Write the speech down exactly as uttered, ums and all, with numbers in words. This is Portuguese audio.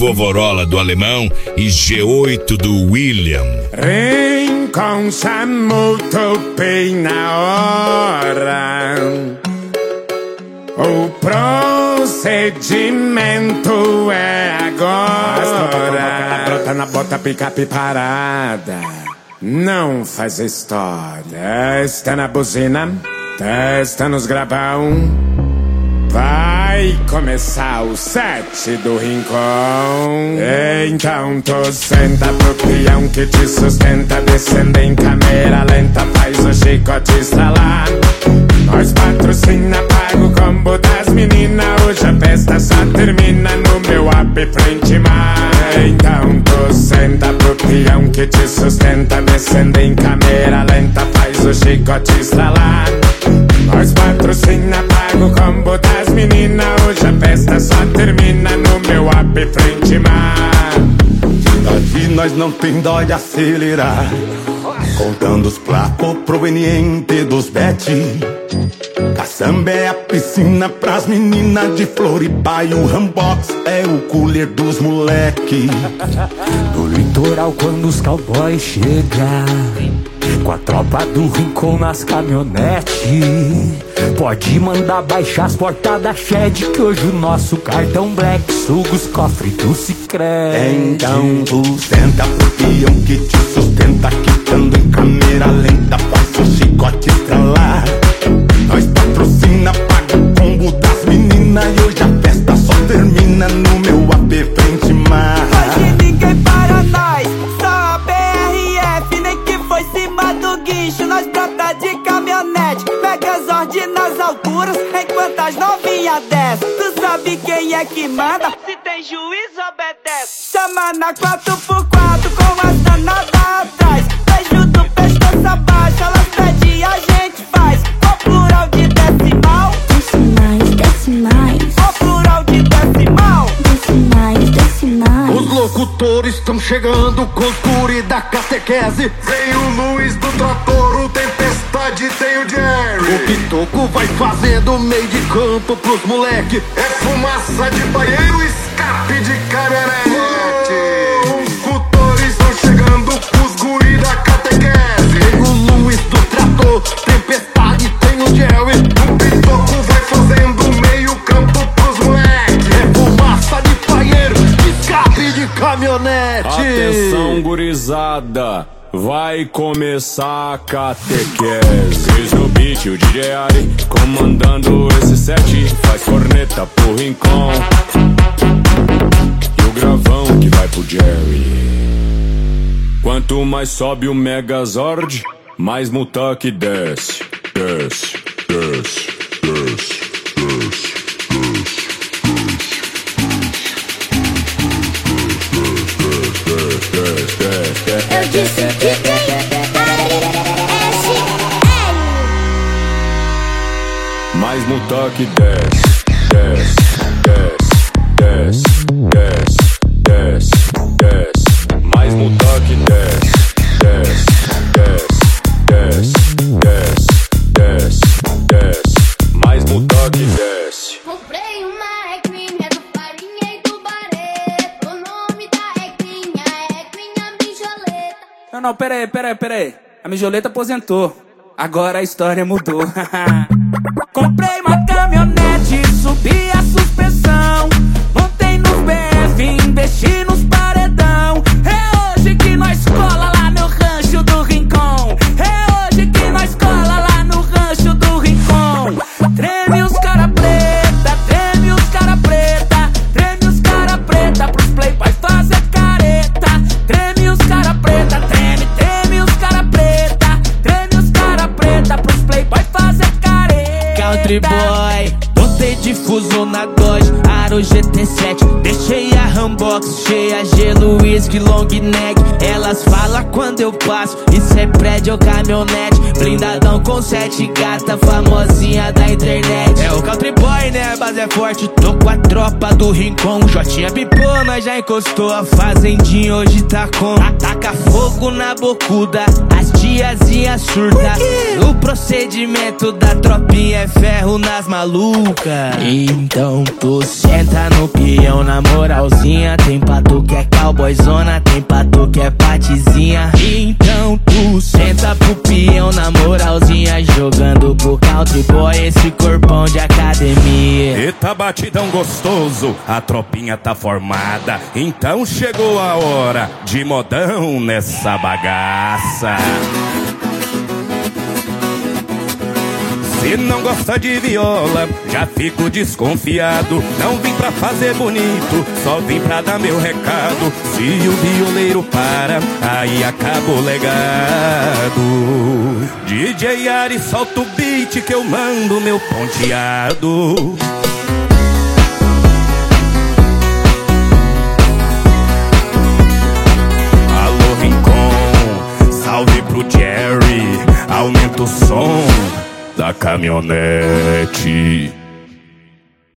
Vovorola do Alemão e G oito do William. Rincon chamou, topei na hora. O procedimento é agora. Brota na bota, picape parada. Não faz história. Testa na buzina, testa nos gravão. Vai começar o set do Rincon. Então tu senta pro peão que te sustenta. Descendo em câmera lenta, faz o chicote estralar. Nós patrocina, paga o combo das meninas. Hoje a festa só termina no meu app frente mar. Então tu senta pro peão que te sustenta. Descendo em câmera lenta, faz o chicote estralar. Nós patrocina, paga o combo das meninas. Hoje a festa só termina no meu app frente mar. Daqui nós não tem dó de acelerar, contando os placos provenientes dos bet. Caçamba é a piscina pras meninas de Floripa e o Rambox é o cooler dos moleque. No litoral quando os cowboys chegam, com a tropa do Rincon nas caminhonetes, pode mandar baixar as portas da Shed, que hoje o nosso cartão Black suga os cofres do Sicredi. Então tu senta pro peão que te sustenta, quitando em câmera lenta, faz o chicote estralar. Nós patrocina, paga o combo das meninas e hoje a festa só termina no meu app frente mar. Hoje ninguém para nós, só a B R F, nem que foi cima do guincho. Nós brota de caminhonete, Megazord nas alturas, enquanto as novinhas descem. Tu sabe quem é que manda? Se tem juiz, obedece. Chama na quatro por quatro com as danadas atrás. Beijo do pescoço abaixo, elas pedem e a gente faz. O plural de decimal, decimais, decimais. O plural de decimal, decimais, decimais. Os locutores estão chegando com os guri da catequese. Vem o Luiz do Trator, o Tempestade, tem o Jerry. O Pitoco vai fazendo meio de campo pros moleque. É fumaça de banheiro, escape de caminhonete. Os locutores estão chegando com os guri da catequese. Tem o Luiz do Trator, Tempestade, tem o Jerry. O Pitoco vai fazendo meio campo pros moleque. É fumaça de banheiro, escape de caminhonete. Atenção, gurizada, vai começar a catequese. Cris no beat, o D J Ari comandando esse set. Faz corneta pro Rincon e o gravão que vai pro Jerry. Quanto mais sobe o Megazord, mais Mutak desce. Desce, desce, desce, desce, desce. Eu disse que tem Ari S L. Mais Mutak desce, desce, desce, desce, desce, desce, desce. Mais Mutak desce, desce, desce, desce, desce, desce, desce. Mais Mutak desce. Comprei uma equinha do Farinha e do Barreto. O nome da equinha é Equinha Mijoleta. Não, não, pera aí, pera aí, pera aí. A Mijoleta aposentou, agora a história mudou. Comprei uma caminhonete, subi a suspensão, montei nos B F, investi nos paredão. É hoje que nós cola lá no rancho do Rincon. É hoje que nós cola lá no rancho do Rincon. Treme os cara preta, treme os cara preta, treme os cara preta pros playboy fazer careta. Treme os cara preta, treme, treme os cara preta, treme os cara preta pros playboy fazer careta. Country boy, botei difuso na Dodge, Aro G T sete. Deixei a Rambox cheia, gelo, whisky, long neck. Elas falam quando eu passo, isso é prédio ou caminhonete. Blindadão com sete gata, famosinha da internet. É o country boy, né? A base é forte, tô com a tropa do Rincon. Jotinha pipou, nós já encostou. A fazendinha hoje tá com. Ataca fogo na bocuda, as tiazinhas surda. O procedimento da tropinha é ferro nas malucas. Então tu senta no peão na moralzinha. Tem pra tu que é cowboyzona, tem pra tu que é patizinha. Então tu senta pro peão na moralzinha, jogando pro country boy esse corpão de academia. Eita batidão gostoso, a tropinha tá formada. Então chegou a hora de modão nessa bagaça. Se não gosta de viola, já fico desconfiado. Não vim pra fazer bonito, só vim pra dar meu recado. Se o violeiro para, aí acaba o legado. D J Ari, solta o beat que eu mando meu ponteado. Alô Rincon, salve pro Jerry, aumenta o som da caminhonete.